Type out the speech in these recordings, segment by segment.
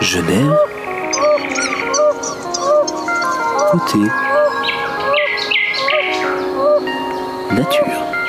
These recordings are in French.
Genève, côté nature.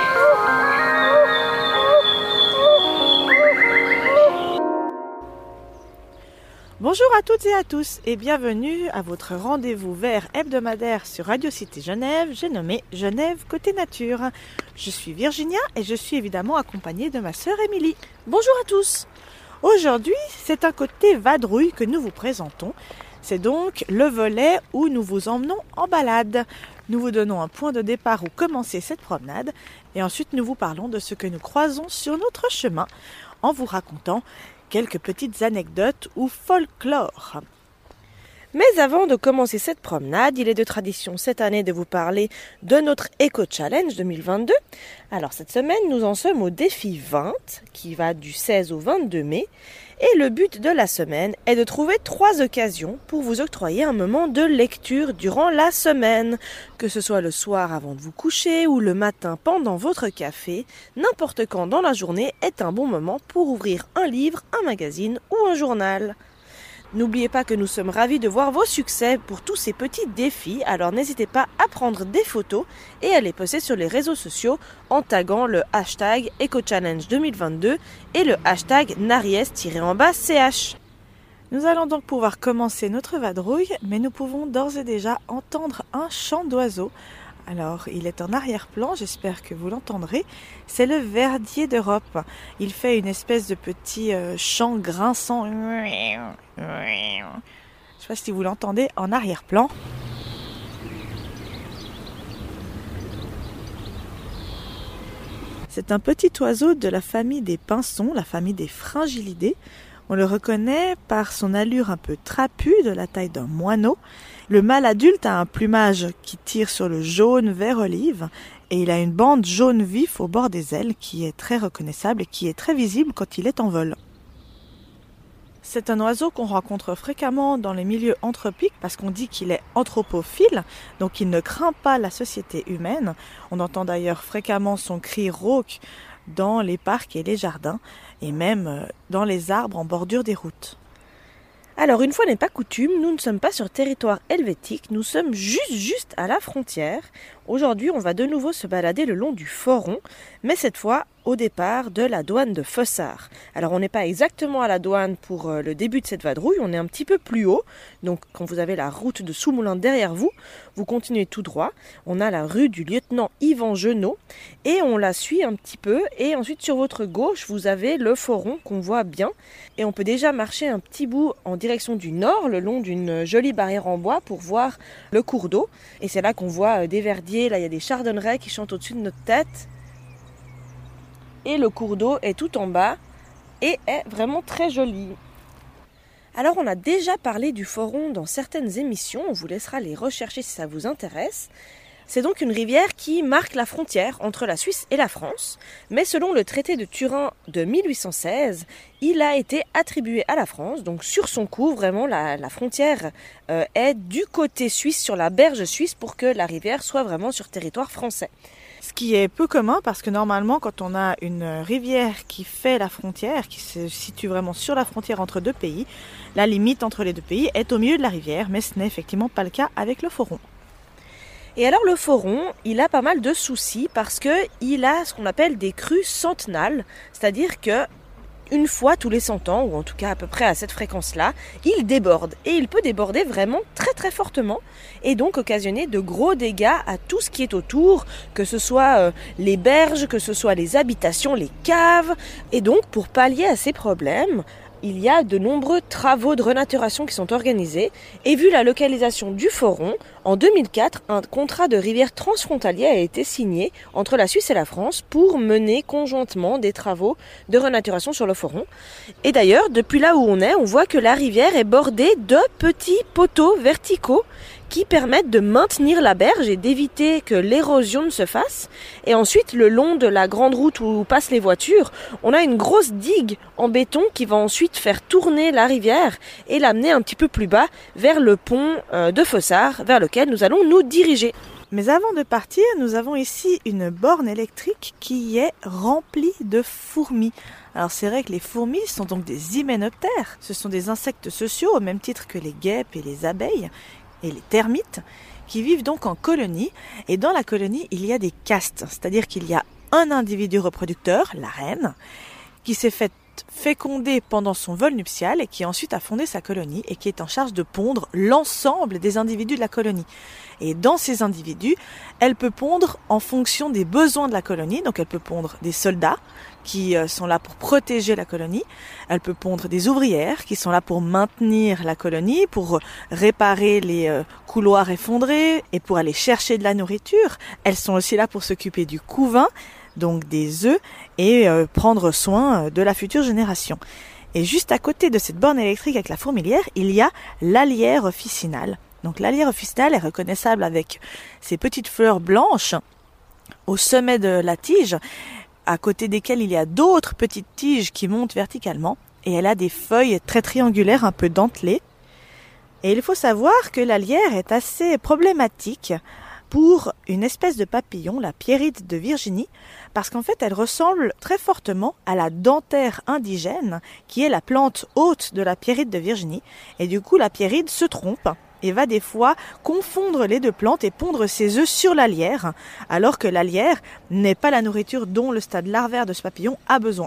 Bonjour à toutes et à tous et bienvenue à votre rendez-vous vert hebdomadaire sur Radio Cité Genève, j'ai nommé Genève Côté Nature. Je suis Virginia et je suis évidemment accompagnée de ma sœur Émilie. Bonjour à tous. Aujourd'hui, c'est un côté vadrouille que nous vous présentons. C'est donc le volet où nous vous emmenons en balade. Nous vous donnons un point de départ où commencer cette promenade et ensuite nous vous parlons de ce que nous croisons sur notre chemin en vous racontant quelques petites anecdotes ou folklore. Mais avant de commencer cette promenade, il est de tradition cette année de vous parler de notre Eco Challenge 2022. Alors cette semaine, nous en sommes au défi 20 qui va du 16 au 22 mai. Et le but de la semaine est de trouver 3 occasions pour vous octroyer un moment de lecture durant la semaine. Que ce soit le soir avant de vous coucher ou le matin pendant votre café, n'importe quand dans la journée est un bon moment pour ouvrir un livre, un magazine ou un journal. N'oubliez pas que nous sommes ravis de voir vos succès pour tous ces petits défis, alors n'hésitez pas à prendre des photos et à les poster sur les réseaux sociaux en taguant le hashtag EcoChallenge 2022 et le hashtag Naries-ch. Nous allons donc pouvoir commencer notre vadrouille, mais nous pouvons d'ores et déjà entendre un chant d'oiseau. Alors, il est en arrière-plan, j'espère que vous l'entendrez. C'est le verdier d'Europe. Il fait une espèce de petit chant grinçant. Je ne sais pas si vous l'entendez en arrière-plan. C'est un petit oiseau de la famille des pinsons, la famille des fringillidés. On le reconnaît par son allure un peu trapue, de la taille d'un moineau. Le mâle adulte a un plumage qui tire sur le jaune vert olive et il a une bande jaune vif au bord des ailes qui est très reconnaissable et qui est très visible quand il est en vol. C'est un oiseau qu'on rencontre fréquemment dans les milieux anthropiques parce qu'on dit qu'il est anthropophile, donc il ne craint pas la société humaine. On entend d'ailleurs fréquemment son cri rauque dans les parcs et les jardins et même dans les arbres en bordure des routes. Alors une fois n'est pas coutume, nous ne sommes pas sur territoire helvétique, nous sommes juste à la frontière. Aujourd'hui on va de nouveau se balader le long du Foron, mais cette fois au départ de la douane de Fossard. Alors on n'est pas exactement à la douane pour le début de cette vadrouille, on est un petit peu plus haut. Donc quand vous avez la route de Soumoulin derrière vous, vous continuez tout droit. On a la rue du lieutenant Yvan Genot et on la suit un petit peu. Et ensuite sur votre gauche, vous avez le Foron qu'on voit bien. Et on peut déjà marcher un petit bout en direction du nord, le long d'une jolie barrière en bois pour voir le cours d'eau. Et c'est là qu'on voit des verdiers, là il y a des chardonnerets qui chantent au-dessus de notre tête. Et le cours d'eau est tout en bas et est vraiment très joli. Alors on a déjà parlé du Foron dans certaines émissions, on vous laissera les rechercher si ça vous intéresse. C'est donc une rivière qui marque la frontière entre la Suisse et la France, mais selon le traité de Turin de 1816, il a été attribué à la France, donc sur son cours, vraiment la frontière est du côté suisse, sur la berge suisse, pour que la rivière soit vraiment sur territoire français. Ce qui est peu commun parce que normalement quand on a une rivière qui fait la frontière, qui se situe vraiment sur la frontière entre deux pays, la limite entre les deux pays est au milieu de la rivière, mais ce n'est effectivement pas le cas avec le Foron. Et alors le Foron, il a pas mal de soucis parce qu'il a ce qu'on appelle des crues centennales, c'est-à-dire que une fois tous les 100 ans, ou en tout cas à peu près à cette fréquence-là, il déborde. Et il peut déborder vraiment très très fortement et donc occasionner de gros dégâts à tout ce qui est autour, que ce soit les berges, que ce soit les habitations, les caves. Et donc pour pallier à ces problèmes, il y a de nombreux travaux de renaturation qui sont organisés et vu la localisation du Foron, en 2004, un contrat de rivière transfrontalier a été signé entre la Suisse et la France pour mener conjointement des travaux de renaturation sur le Foron. Et d'ailleurs, depuis là où on est, on voit que la rivière est bordée de petits poteaux verticaux qui permettent de maintenir la berge et d'éviter que l'érosion ne se fasse. Et ensuite, le long de la grande route où passent les voitures, on a une grosse digue en béton qui va ensuite faire tourner la rivière et l'amener un petit peu plus bas vers le pont de Fossard, vers lequel nous allons nous diriger. Mais avant de partir, nous avons ici une borne électrique qui est remplie de fourmis. Alors c'est vrai que les fourmis sont donc des hyménoptères. Ce sont des insectes sociaux au même titre que les guêpes et les abeilles et les termites qui vivent donc en colonie. Et dans la colonie, il y a des castes, c'est-à-dire qu'il y a un individu reproducteur, la reine, qui s'est fait fécondée pendant son vol nuptial et qui ensuite a fondé sa colonie et qui est en charge de pondre l'ensemble des individus de la colonie. Et dans ces individus, elle peut pondre en fonction des besoins de la colonie. Donc elle peut pondre des soldats qui sont là pour protéger la colonie. Elle peut pondre des ouvrières qui sont là pour maintenir la colonie, pour réparer les couloirs effondrés et pour aller chercher de la nourriture. Elles sont aussi là pour s'occuper du couvain, donc des œufs, et prendre soin de la future génération. Et juste à côté de cette borne électrique avec la fourmilière, il y a l'alière officinale. Donc l'alière officinale est reconnaissable avec ses petites fleurs blanches au sommet de la tige, à côté desquelles il y a d'autres petites tiges qui montent verticalement, et elle a des feuilles très triangulaires, un peu dentelées. Et il faut savoir que l'alière est assez problématique pour une espèce de papillon, la pierride de Virginie, parce qu'en fait elle ressemble très fortement à la dentaire indigène, qui est la plante hôte de la pierride de Virginie, et du coup la pierride se trompe et va des fois confondre les deux plantes et pondre ses œufs sur l'alière, alors que l'alière n'est pas la nourriture dont le stade larvaire de ce papillon a besoin.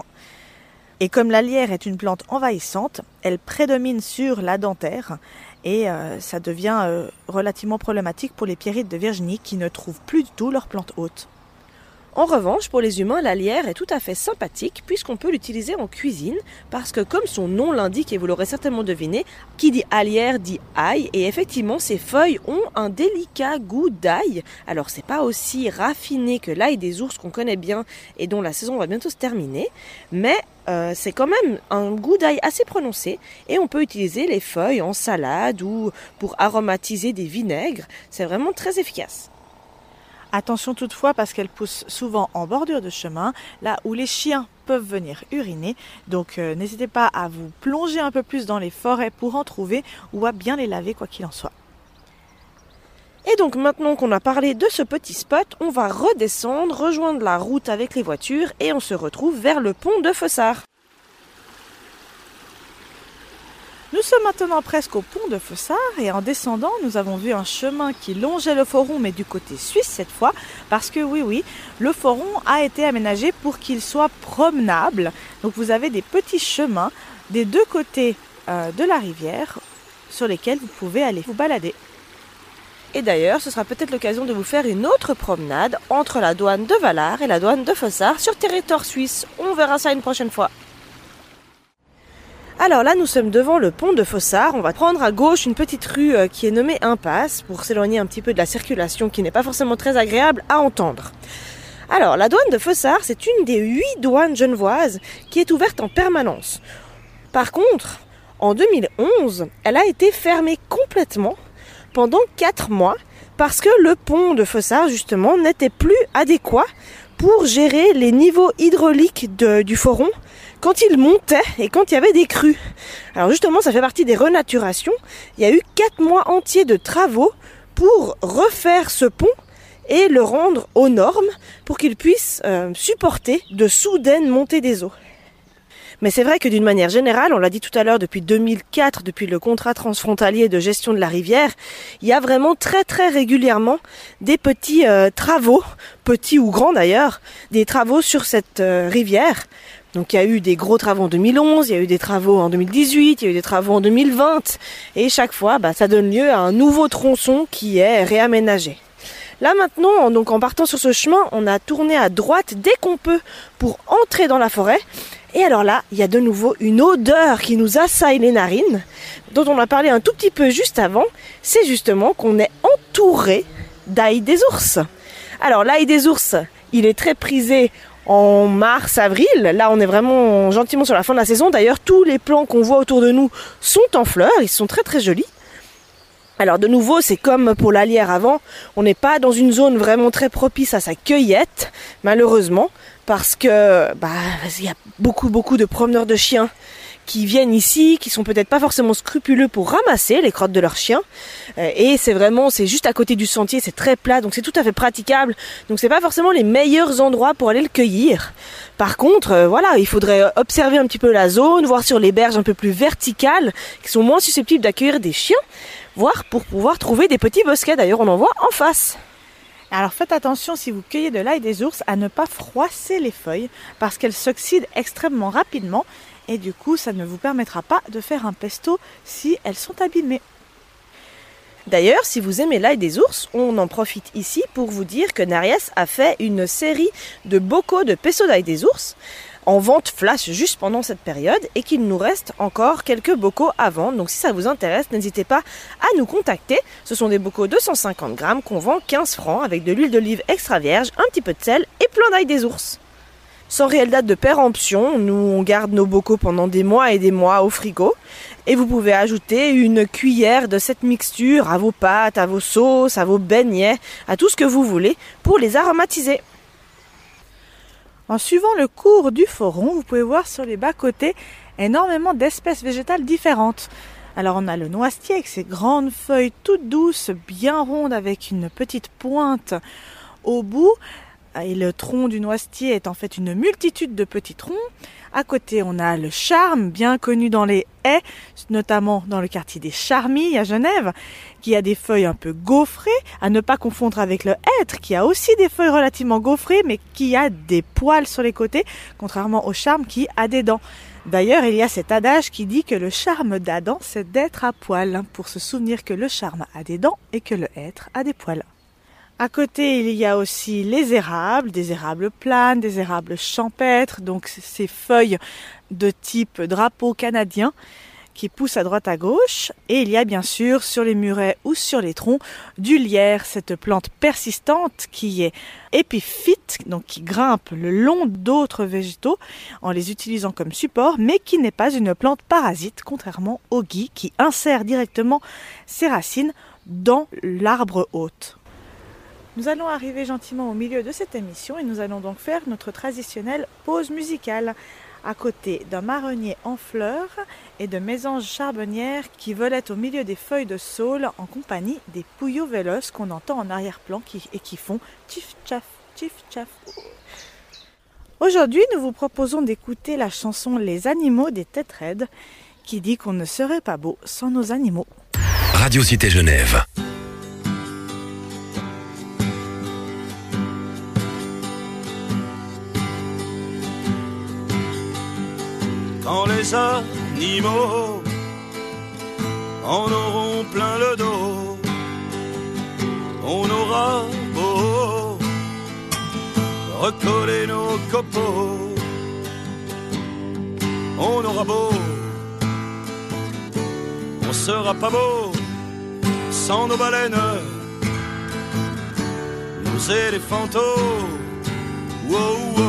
Et comme l'alière est une plante envahissante, elle prédomine sur la dentaire, et ça devient relativement problématique pour les pierrides de Virginie qui ne trouvent plus du tout leur plante hôte. En revanche, pour les humains, l'alière est tout à fait sympathique puisqu'on peut l'utiliser en cuisine parce que comme son nom l'indique, et vous l'aurez certainement deviné, qui dit alière dit ail, et effectivement ces feuilles ont un délicat goût d'ail. Alors c'est pas aussi raffiné que l'ail des ours qu'on connaît bien et dont la saison va bientôt se terminer, mais c'est quand même un goût d'ail assez prononcé et on peut utiliser les feuilles en salade ou pour aromatiser des vinaigres. C'est vraiment très efficace. Attention toutefois parce qu'elle pousse souvent en bordure de chemin, là où les chiens peuvent venir uriner. Donc n'hésitez pas à vous plonger un peu plus dans les forêts pour en trouver ou à bien les laver quoi qu'il en soit. Et donc maintenant qu'on a parlé de ce petit spot, on va redescendre, rejoindre la route avec les voitures et on se retrouve vers le pont de Fossard. Nous sommes maintenant presque au pont de Fossard et en descendant, nous avons vu un chemin qui longeait le Foron, mais du côté suisse cette fois, parce que oui, le Foron a été aménagé pour qu'il soit promenable. Donc vous avez des petits chemins des deux côtés de la rivière sur lesquels vous pouvez aller vous balader. Et d'ailleurs, ce sera peut-être l'occasion de vous faire une autre promenade entre la douane de Vallard et la douane de Fossard sur territoire suisse. On verra ça une prochaine fois. Alors là, nous sommes devant le pont de Fossard. On va prendre à gauche une petite rue qui est nommée Impasse pour s'éloigner un petit peu de la circulation qui n'est pas forcément très agréable à entendre. Alors, la douane de Fossard, c'est une des 8 douanes genevoises qui est ouverte en permanence. Par contre, en 2011, elle a été fermée complètement pendant 4 mois parce que le pont de Fossard, justement, n'était plus adéquat pour gérer les niveaux hydrauliques du Foron quand il montait et quand il y avait des crues. Alors justement, ça fait partie des renaturations. Il y a eu 4 mois entiers de travaux pour refaire ce pont et le rendre aux normes pour qu'il puisse supporter de soudaines montées des eaux. Mais c'est vrai que d'une manière générale, on l'a dit tout à l'heure, depuis 2004, depuis le contrat transfrontalier de gestion de la rivière, il y a vraiment très très régulièrement des petits travaux, petits ou grands d'ailleurs, des travaux sur cette rivière. Donc il y a eu des gros travaux en 2011, il y a eu des travaux en 2018, il y a eu des travaux en 2020, et chaque fois, ça donne lieu à un nouveau tronçon qui est réaménagé. Là maintenant, donc en partant sur ce chemin, on a tourné à droite dès qu'on peut pour entrer dans la forêt. Et alors là, il y a de nouveau une odeur qui nous assaille les narines, dont on a parlé un tout petit peu juste avant. C'est justement qu'on est entouré d'ail des ours. Alors l'ail des ours, il est très prisé en mars-avril. Là, on est vraiment gentiment sur la fin de la saison. D'ailleurs, tous les plants qu'on voit autour de nous sont en fleurs. Ils sont très très jolis. Alors de nouveau, c'est comme pour l'alière avant, on n'est pas dans une zone vraiment très propice à sa cueillette, malheureusement, parce que il y a beaucoup de promeneurs de chiens qui viennent ici, qui sont peut-être pas forcément scrupuleux pour ramasser les crottes de leurs chiens. Et c'est juste à côté du sentier, c'est très plat, donc c'est tout à fait praticable. Donc c'est pas forcément les meilleurs endroits pour aller le cueillir. Par contre, il faudrait observer un petit peu la zone, voir sur les berges un peu plus verticales, qui sont moins susceptibles d'accueillir des chiens, voir pour pouvoir trouver des petits bosquets. D'ailleurs, on en voit en face. Alors faites attention si vous cueillez de l'ail des ours à ne pas froisser les feuilles parce qu'elles s'oxydent extrêmement rapidement et du coup ça ne vous permettra pas de faire un pesto si elles sont abîmées. D'ailleurs, si vous aimez l'ail des ours, on en profite ici pour vous dire que Nariès a fait une série de bocaux de pesto d'ail des ours en vente flash juste pendant cette période et qu'il nous reste encore quelques bocaux à vendre. Donc si ça vous intéresse, n'hésitez pas à nous contacter. Ce sont des bocaux de 150 grammes qu'on vend 15 francs avec de l'huile d'olive extra vierge, un petit peu de sel et plein d'ail des ours. Sans réelle date de péremption, nous on garde nos bocaux pendant des mois et des mois au frigo. Et vous pouvez ajouter une cuillère de cette mixture à vos pâtes, à vos sauces, à vos beignets, à tout ce que vous voulez pour les aromatiser. En suivant le cours du Foron, vous pouvez voir sur les bas-côtés énormément d'espèces végétales différentes. Alors on a le noisetier avec ses grandes feuilles toutes douces, bien rondes avec une petite pointe au bout. Et le tronc du noisetier est en fait une multitude de petits troncs. À côté, on a le charme, bien connu dans les haies, notamment dans le quartier des Charmilles à Genève, qui a des feuilles un peu gaufrées, à ne pas confondre avec le hêtre, qui a aussi des feuilles relativement gaufrées, mais qui a des poils sur les côtés, contrairement au charme qui a des dents. D'ailleurs, il y a cet adage qui dit que le charme d'Adam, c'est d'être à poil, pour se souvenir que le charme a des dents et que le hêtre a des poils. À côté, il y a aussi les érables, des érables planes, des érables champêtres, donc ces feuilles de type drapeau canadien qui poussent à droite à gauche. Et il y a bien sûr sur les murets ou sur les troncs du lierre, cette plante persistante qui est épiphyte, donc qui grimpe le long d'autres végétaux en les utilisant comme support, mais qui n'est pas une plante parasite, contrairement au gui qui insère directement ses racines dans l'arbre hôte. Nous allons arriver gentiment au milieu de cette émission et nous allons donc faire notre traditionnelle pause musicale à côté d'un marronnier en fleurs et de mésanges charbonnières qui volaient au milieu des feuilles de saule en compagnie des pouillots véloces qu'on entend en arrière-plan et qui font tchif-tchaf, tchif-tchaf. Aujourd'hui, nous vous proposons d'écouter la chanson Les animaux des têtes raides qui dit qu'on ne serait pas beau sans nos animaux. Radio Cité Genève. Quand les animaux en auront plein le dos, on aura beau recoller nos copeaux, on aura beau, on sera pas beau sans nos baleines, nos éléphantaux, wow, wow.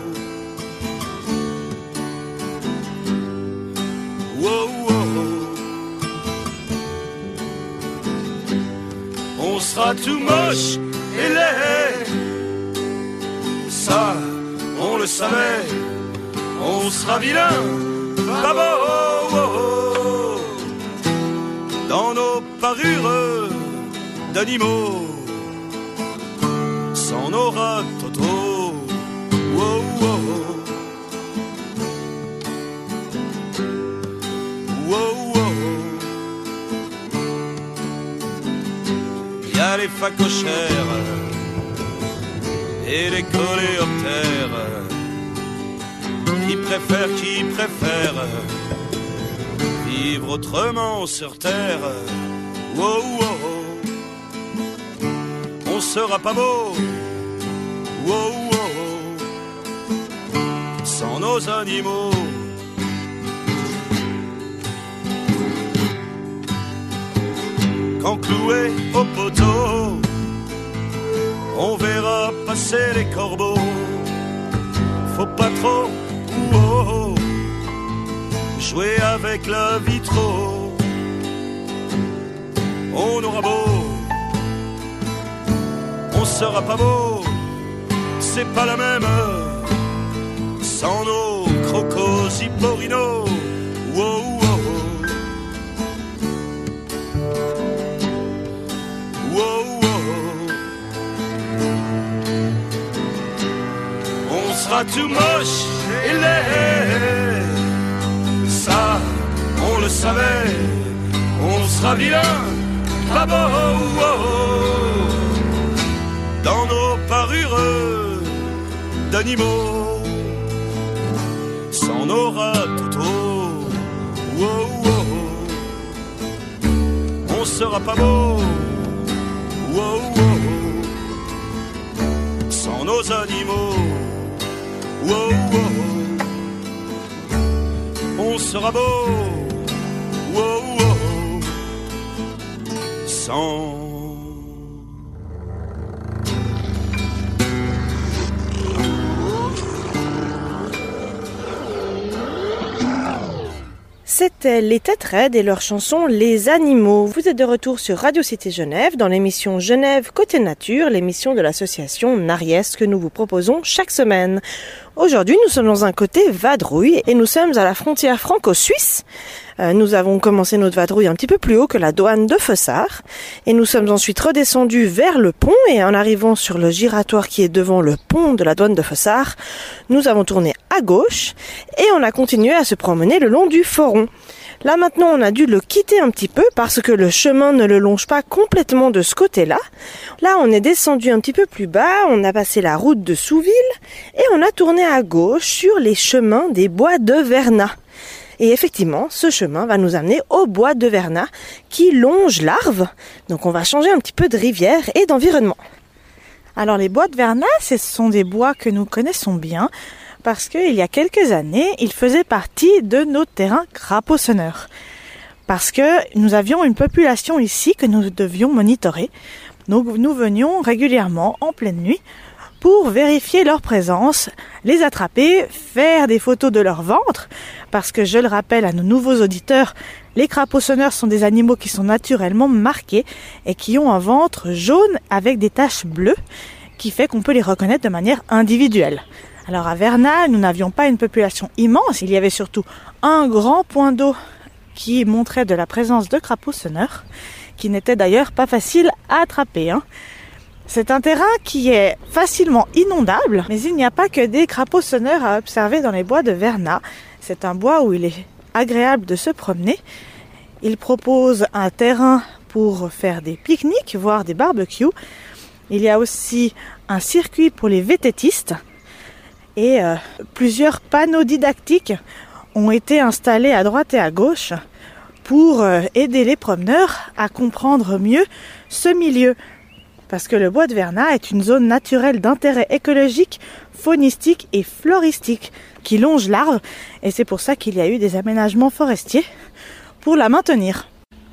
Wow, wow. On sera tout moche et laid, ça on le savait. On sera vilain, pas beau, dans nos parures d'animaux, sans nos rats-totaux. Wow, wow. Wow, wow. Il y a les phacochères et les coléoptères qui préfèrent vivre autrement sur terre. Wow, wow. On sera pas beau, wow, wow. Sans nos animaux. Quand cloué au poteau, on verra passer les corbeaux. Faut pas trop jouer avec la vitro. On aura beau, on sera pas beau, c'est pas la même sans nos crocos hipporinos. Wow, wow. Wow, wow. On sera tout moche et laid, ça on le savait. On sera vilain, pas beau, dans nos parures d'animaux, sans nos rats tout haut, on sera pas beau, sans nos animaux, on sera beau, sans. C'était les Têtes Raides et leur chanson Les Animaux. Vous êtes de retour sur Radio Cité Genève dans l'émission Genève Côté Nature, l'émission de l'association Nariès que nous vous proposons chaque semaine. Aujourd'hui, nous sommes dans un côté vadrouille et nous sommes à la frontière franco-suisse. Nous avons commencé notre vadrouille un petit peu plus haut que la douane de Feussard et nous sommes ensuite redescendus vers le pont et en arrivant sur le giratoire qui est devant le pont de la douane de Feussard, nous avons tourné à gauche et on a continué à se promener le long du Foron. Là maintenant on a dû le quitter un petit peu parce que le chemin ne le longe pas complètement de ce côté-là. Là on est descendu un petit peu plus bas, on a passé la route de Souville et on a tourné à gauche sur les chemins des bois de Vernat. Et effectivement, ce chemin va nous amener au bois de Vernat qui longe l'Arve. Donc on va changer un petit peu de rivière et d'environnement. Alors les bois de Vernat, ce sont des bois que nous connaissons bien parce qu'il y a quelques années, ils faisaient partie de nos terrains crapaud-sonneurs. Parce que nous avions une population ici que nous devions monitorer. Donc nous venions régulièrement en pleine nuit pour vérifier leur présence, les attraper, faire des photos de leur ventre, parce que je le rappelle à nos nouveaux auditeurs, les crapauds-sonneurs sont des animaux qui sont naturellement marqués et qui ont un ventre jaune avec des taches bleues, qui fait qu'on peut les reconnaître de manière individuelle. Alors à Vernat, nous n'avions pas une population immense, il y avait surtout un grand point d'eau qui montrait de la présence de crapauds-sonneurs, qui n'était d'ailleurs pas facile à attraper, C'est un terrain qui est facilement inondable, mais il n'y a pas que des crapauds-sonneurs à observer dans les bois de Vernat. C'est un bois où il est agréable de se promener. Il propose un terrain pour faire des pique-niques, voire des barbecues. Il y a aussi un circuit pour les vététistes et plusieurs panneaux didactiques ont été installés à droite et à gauche pour aider les promeneurs à comprendre mieux ce milieu. Parce que le bois de Vernat est une zone naturelle d'intérêt écologique, faunistique et floristique qui longe l'Arve et c'est pour ça qu'il y a eu des aménagements forestiers pour la maintenir.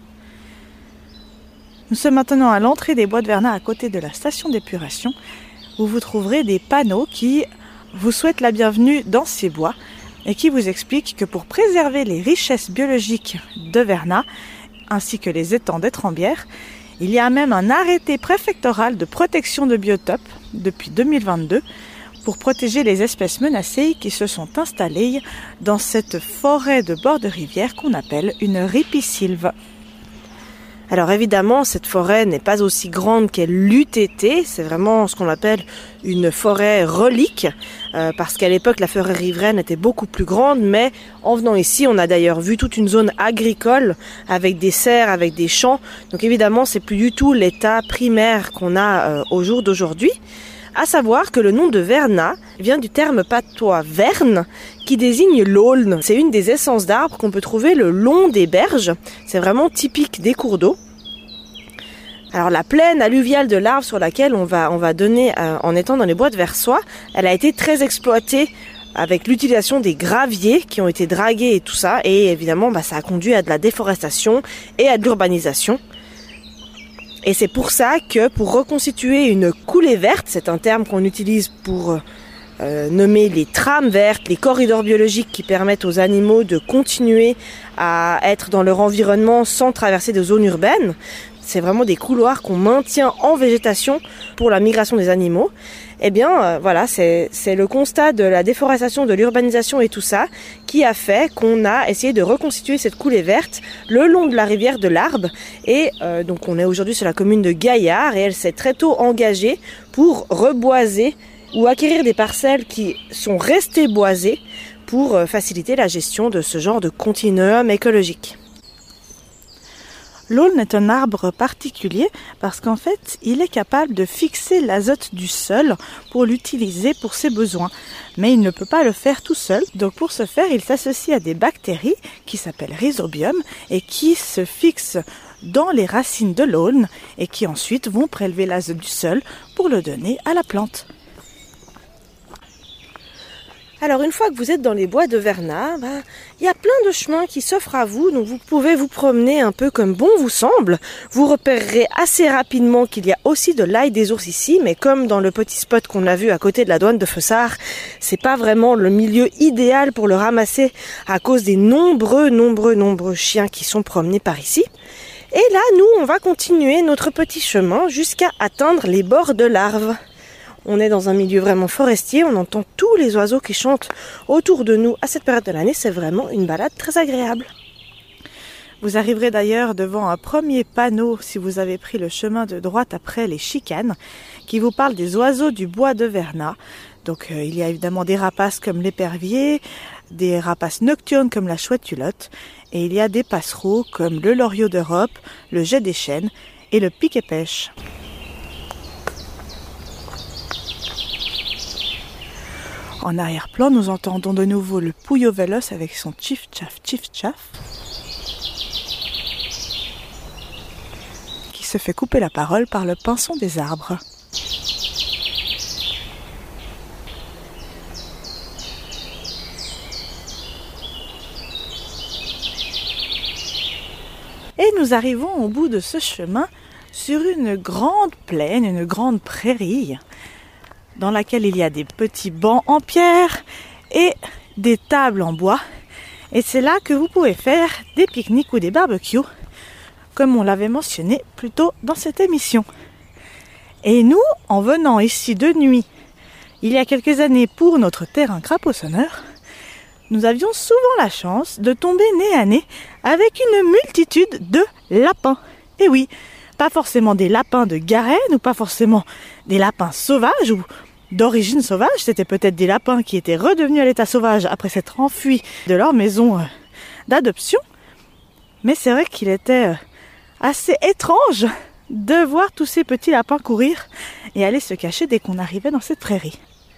Nous sommes maintenant à l'entrée des bois de Vernat à côté de la station d'épuration où vous trouverez des panneaux qui vous souhaitent la bienvenue dans ces bois et qui vous expliquent que pour préserver les richesses biologiques de Vernat ainsi que les étangs d'Étrembières, il y a même un arrêté préfectoral de protection de biotopes depuis 2022 pour protéger les espèces menacées qui se sont installées dans cette forêt de bord de rivière qu'on appelle une ripisylve. Alors évidemment, cette forêt n'est pas aussi grande qu'elle l'eût été, c'est vraiment ce qu'on appelle une forêt relique, parce qu'à l'époque la forêt riveraine était beaucoup plus grande, mais en venant ici, on a d'ailleurs vu toute une zone agricole avec des serres, avec des champs, donc évidemment c'est plus du tout l'état primaire qu'on a au jour d'aujourd'hui. À savoir que le nom de Vernat vient du terme patois verne qui désigne l'aulne. C'est une des essences d'arbres qu'on peut trouver le long des berges. C'est vraiment typique des cours d'eau. Alors la plaine alluviale de l'Arve sur laquelle on va donner en étant dans les bois de Versoix, elle a été très exploitée avec l'utilisation des graviers qui ont été dragués et tout ça. Et évidemment, ça a conduit à de la déforestation et à de l'urbanisation. Et c'est pour ça que pour reconstituer une coulée verte, c'est un terme qu'on utilise pour nommer les trames vertes, les corridors biologiques qui permettent aux animaux de continuer à être dans leur environnement sans traverser des zones urbaines. C'est vraiment des couloirs qu'on maintient en végétation pour la migration des animaux. Eh bien, voilà, c'est le constat de la déforestation, de l'urbanisation et tout ça qui a fait qu'on a essayé de reconstituer cette coulée verte le long de la rivière de l'Arbe. Et donc on est aujourd'hui sur la commune de Gaillard et elle s'est très tôt engagée pour reboiser ou acquérir des parcelles qui sont restées boisées pour faciliter la gestion de ce genre de continuum écologique. L'aulne est un arbre particulier parce qu'en fait, il est capable de fixer l'azote du sol pour l'utiliser pour ses besoins. Mais il ne peut pas le faire tout seul. Donc pour ce faire, il s'associe à des bactéries qui s'appellent rhizobium et qui se fixent dans les racines de l'aulne et qui ensuite vont prélever l'azote du sol pour le donner à la plante. Alors une fois que vous êtes dans les bois de Vernat, il y a plein de chemins qui s'offrent à vous, donc vous pouvez vous promener un peu comme bon vous semble. Vous repérerez assez rapidement qu'il y a aussi de l'ail des ours ici, mais comme dans le petit spot qu'on a vu à côté de la douane de Feussard, c'est pas vraiment le milieu idéal pour le ramasser à cause des nombreux chiens qui sont promenés par ici. Et là, nous, on va continuer notre petit chemin jusqu'à atteindre les bords de l'Arve. On est dans un milieu vraiment forestier, on entend tous les oiseaux qui chantent autour de nous à cette période de l'année. C'est vraiment une balade très agréable. Vous arriverez d'ailleurs devant un premier panneau, si vous avez pris le chemin de droite après les chicanes, qui vous parle des oiseaux du bois de Vernat. Donc il y a évidemment des rapaces comme l'épervier, des rapaces nocturnes comme la chouette-culotte, et il y a des passereaux comme le loriot d'Europe, le jet des chênes et le pique-et-pêche. En arrière-plan, nous entendons de nouveau le pouillot véloce avec son tchif-tchaf, qui se fait couper la parole par le pinson des arbres. Et nous arrivons au bout de ce chemin sur une grande plaine, une grande prairie, dans laquelle il y a des petits bancs en pierre et des tables en bois. Et c'est là que vous pouvez faire des pique-niques ou des barbecues, comme on l'avait mentionné plus tôt dans cette émission. Et nous, en venant ici de nuit, il y a quelques années pour notre terrain crapaud-sonneur, nous avions souvent la chance de tomber nez à nez avec une multitude de lapins. Et oui, pas forcément des lapins de Garenne ou pas forcément des lapins sauvages ou d'origine sauvage, c'était peut-être des lapins qui étaient redevenus à l'état sauvage après s'être enfuis de leur maison d'adoption. Mais c'est vrai qu'il était assez étrange de voir tous ces petits lapins courir et aller se cacher dès qu'on arrivait dans cette prairie.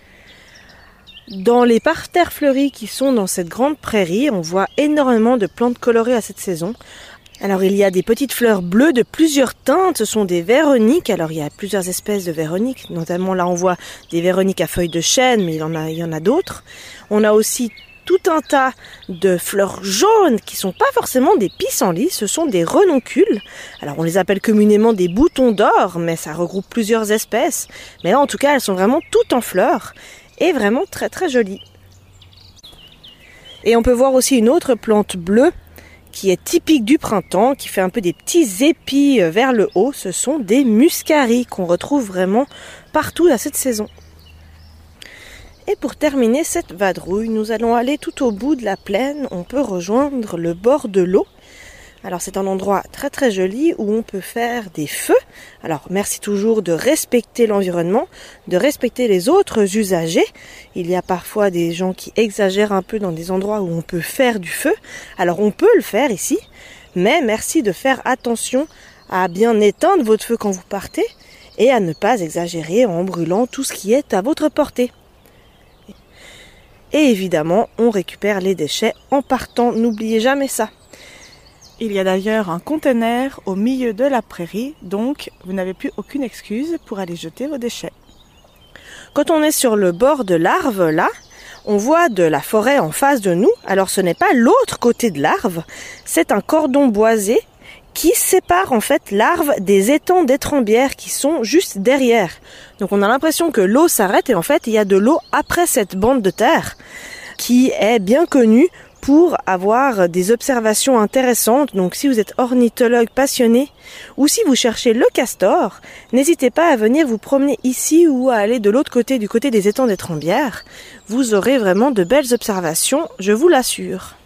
Dans les parterres fleuris qui sont dans cette grande prairie, on voit énormément de plantes colorées à cette saison. Alors il y a des petites fleurs bleues de plusieurs teintes, ce sont des véroniques. Alors il y a plusieurs espèces de véroniques, notamment là on voit des véroniques à feuilles de chêne, mais il y en a d'autres. On a aussi tout un tas de fleurs jaunes qui sont pas forcément des pissenlits, ce sont des renoncules. Alors on les appelle communément des boutons d'or, mais ça regroupe plusieurs espèces. Mais là en tout cas elles sont vraiment toutes en fleurs et vraiment très très jolies. Et on peut voir aussi une autre plante bleue qui est typique du printemps, qui fait un peu des petits épis vers le haut. Ce sont des muscaries qu'on retrouve vraiment partout à cette saison. Et pour terminer cette vadrouille, nous allons aller tout au bout de la plaine. On peut rejoindre le bord de l'eau. Alors c'est un endroit très très joli où on peut faire des feux. Alors merci toujours de respecter l'environnement, de respecter les autres usagers. Il y a parfois des gens qui exagèrent un peu dans des endroits où on peut faire du feu. Alors on peut le faire ici, mais merci de faire attention à bien éteindre votre feu quand vous partez et à ne pas exagérer en brûlant tout ce qui est à votre portée. Et évidemment, on récupère les déchets en partant, n'oubliez jamais ça. Il y a d'ailleurs un conteneur au milieu de la prairie, donc vous n'avez plus aucune excuse pour aller jeter vos déchets. Quand on est sur le bord de l'Arve, là, on voit de la forêt en face de nous. Alors ce n'est pas l'autre côté de l'Arve, c'est un cordon boisé qui sépare en fait l'Arve des étangs d'Étrembières qui sont juste derrière. Donc on a l'impression que l'eau s'arrête et en fait il y a de l'eau après cette bande de terre qui est bien connue pour avoir des observations intéressantes. Donc si vous êtes ornithologue passionné ou si vous cherchez le castor, n'hésitez pas à venir vous promener ici ou à aller de l'autre côté, du côté des étangs des Trembières. Vous aurez vraiment de belles observations, je vous l'assure.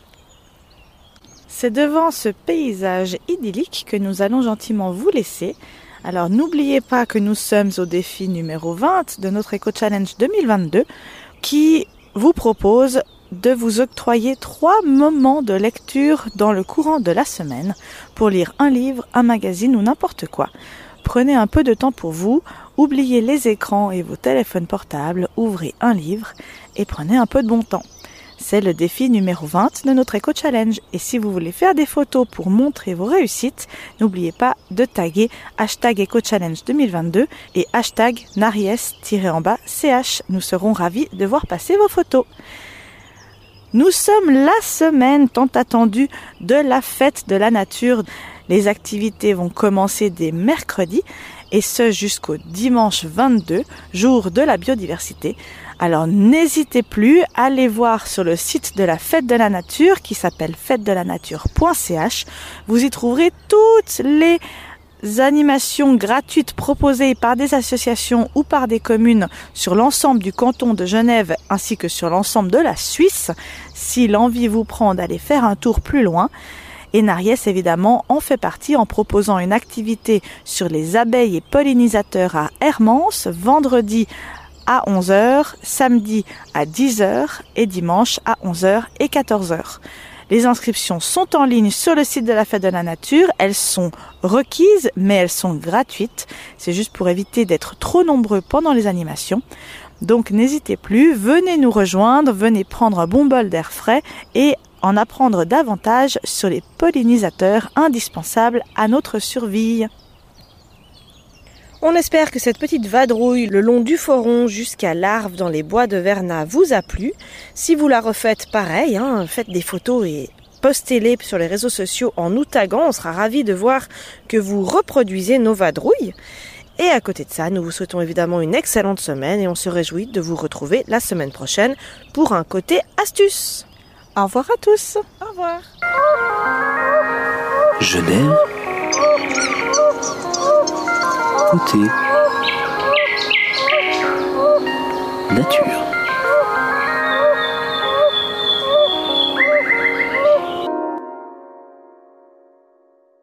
C'est devant ce paysage idyllique que nous allons gentiment vous laisser. Alors n'oubliez pas que nous sommes au défi numéro 20 de notre Eco Challenge 2022 qui vous propose de vous octroyer 3 moments de lecture dans le courant de la semaine pour lire un livre, un magazine ou n'importe quoi. Prenez un peu de temps pour vous, oubliez les écrans et vos téléphones portables, ouvrez un livre et prenez un peu de bon temps. C'est le défi numéro 20 de notre Eco Challenge. Et si vous voulez faire des photos pour montrer vos réussites, n'oubliez pas de taguer #Eco Challenge 2022 et #Naries_ch. Nous serons ravis de voir passer vos photos. Nous sommes la semaine tant attendue de la fête de la nature. Les activités vont commencer dès mercredi et ce jusqu'au dimanche 22, jour de la biodiversité. Alors n'hésitez plus, allez voir sur le site de la Fête de la Nature qui s'appelle fêtedelanature.ch. Vous y trouverez toutes les animations gratuites proposées par des associations ou par des communes sur l'ensemble du canton de Genève ainsi que sur l'ensemble de la Suisse, si l'envie vous prend d'aller faire un tour plus loin. Et Naries, évidemment, en fait partie en proposant une activité sur les abeilles et pollinisateurs à Hermance, vendredi à 11h, samedi à 10h et dimanche à 11h et 14h. Les inscriptions sont en ligne sur le site de la Fête de la Nature. Elles sont requises, mais elles sont gratuites. C'est juste pour éviter d'être trop nombreux pendant les animations. Donc n'hésitez plus, venez nous rejoindre, venez prendre un bon bol d'air frais et en apprendre davantage sur les pollinisateurs indispensables à notre survie. On espère que cette petite vadrouille le long du Foron jusqu'à l'Arve dans les bois de Vernat vous a plu. Si vous la refaites, pareil, faites des photos et postez-les sur les réseaux sociaux en nous taguant. On sera ravis de voir que vous reproduisez nos vadrouilles. Et à côté de ça, nous vous souhaitons évidemment une excellente semaine et on se réjouit de vous retrouver la semaine prochaine pour un côté astuce. Au revoir à tous. Au revoir. Genève. Côté nature.